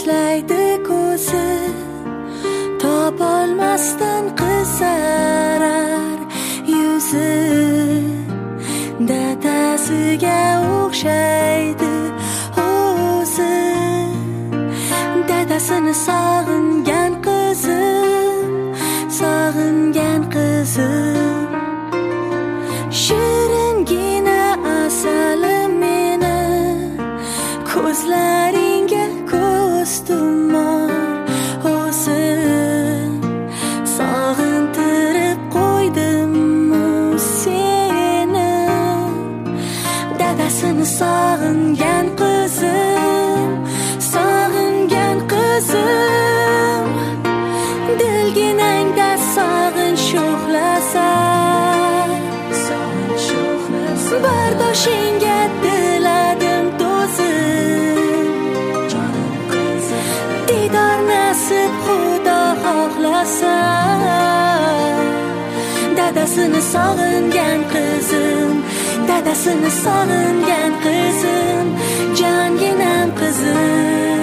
yoshlaydi ko'zi, topolmasdan qizarar yuzi. Dadasiga o'xshaydi o'zi, dadasini sog'ingan qizim, sog'ingan qizim. Shiringina asalim meni, ko'zlaringga ko'z tumor o'zim. Sog'intirib qo'ydim-mu seni, dadasini sog'ingan qizim, sog'ingan qizim. Dilginangda sog'inch sho'xlasa, bardoshingga diladim to'zim. Didor nasib xudo xohlasa, dadasini sog'ingan qizim, dadasini sog'ingan qizim, jonginam qizim.